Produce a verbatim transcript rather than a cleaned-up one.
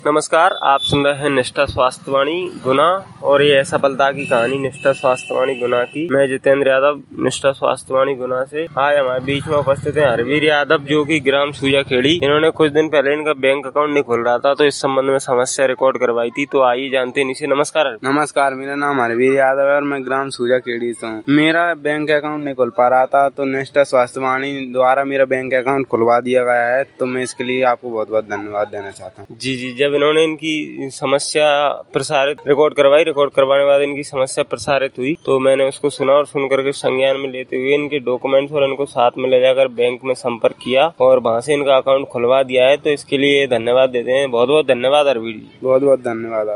नमस्कार, आप सुन रहे हैं निष्ठा स्वास्थ्यवाणी गुना और ये सफलता की कहानी निष्ठा स्वास्थ्यवाणी गुना की। मैं जितेंद्र यादव निष्ठा स्वास्थ्यवाणी गुना से। आज हमारे बीच में उपस्थित हैं हरवीर यादव, जो कि ग्राम सूजाखेड़ी। इन्होंने कुछ दिन पहले इनका बैंक अकाउंट नहीं खुल रहा था, तो इस संबंध में समस्या रिकॉर्ड करवाई थी। तो आइए जानते हैं इनसे। नमस्कार। नमस्कार, मेरा नाम हरवीर यादव है और मैं ग्राम सूजाखेड़ी से हूँ। मेरा बैंक अकाउंट नहीं खुल पा रहा था, तो निष्ठा स्वास्थ्यवाणी द्वारा मेरा बैंक अकाउंट खुलवा दिया गया है। तो मैं इसके लिए आपको बहुत बहुत धन्यवाद देना चाहता हूँ। जी जी, जब इन्होंने इनकी समस्या प्रसारित रिकॉर्ड करवाई, रिकॉर्ड करवाने के बाद इनकी समस्या प्रसारित हुई, तो मैंने उसको सुना और सुन करके संज्ञान में लेते हुए इनके डॉक्यूमेंट्स और इनको साथ में ले जाकर बैंक में संपर्क किया और वहाँ से इनका अकाउंट खुलवा दिया है। तो इसके लिए धन्यवाद देते हैं। बहुत बहुत धन्यवाद हरवीर जी। बहुत बहुत धन्यवाद।